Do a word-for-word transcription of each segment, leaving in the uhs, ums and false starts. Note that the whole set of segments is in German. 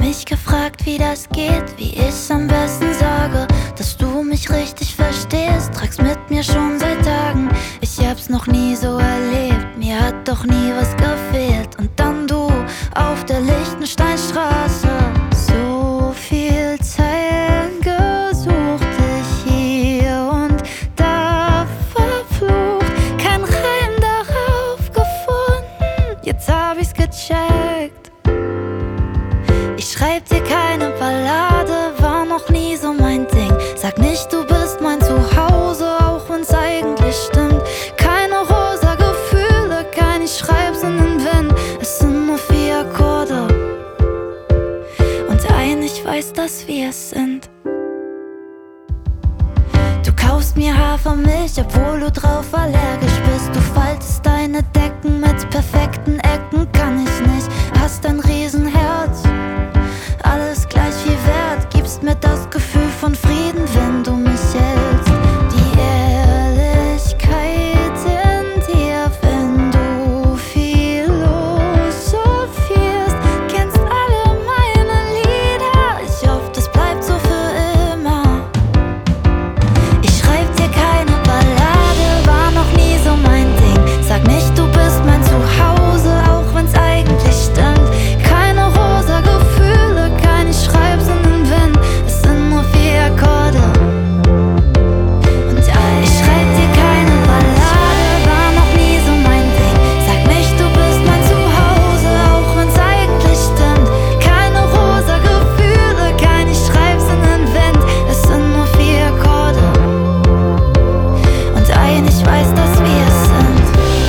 mich gefragt, wie das geht, wie ich's am besten sage, dass du mich richtig verstehst, tragst mit mir schon seit Tagen. Ich hab's noch nie so erlebt, mir hat doch nie was gefehlt. Und dann du auf der Liechtensteinstraße, so viel Zeilen gesucht, ich hier und da verflucht, kein Reim darauf gefunden, jetzt hab ich's gecheckt. Ich schreib dir keine Ballade, war noch nie so mein Ding. Sag nicht, du bist mein Zuhause, auch wenn's eigentlich stimmt. Keine rosa Gefühle, kein ich schreib's in den Wind. Es sind nur vier Akkorde und ein ich weiß, dass wir es sind. Du kaufst mir Hafermilch, obwohl du drauf allergisch bist. Du faltest deine Decken mit perfekten Ecken, kann ich nicht. Hast ein Riesenherz, alles gleich viel wert, gibst mir das Gefühl von Frieden, wenn du mich hältst. Die Ehrlichkeit in dir, wenn du philosophierst, kennst alle meine Lieder, ich hoffe, das bleibt so für immer. Ich schreib dir keine Ballade, war noch nie so mein Ding. Sag nicht, du bist mein Zuhause, auch wenn's eigentlich stimmt. Keine rosa Gefühle, kein ich schreib's in den Wind. Es sind nur vier Akkorde und ein ich schreib dir keine Ballade, war noch nie so mein Ding. Sag nicht, du bist mein Zuhause, auch wenn's eigentlich stimmt. Keine rosa Gefühle, kein ich schreib's in den Wind. Es sind nur vier Akkorde und ein ich weiß, dass wir es sind.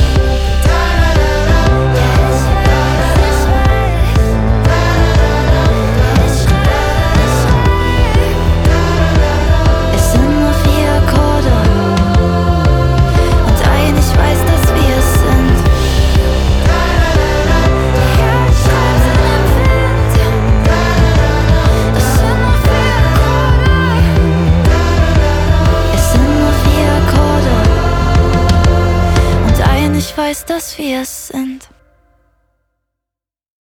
Es sind nur vier Akkorde und ein ich weiß, dass wir es sind. Es sind nur vier Akkorde. Es sind nur vier Akkorde und ein ich weiß, dass wir es sind.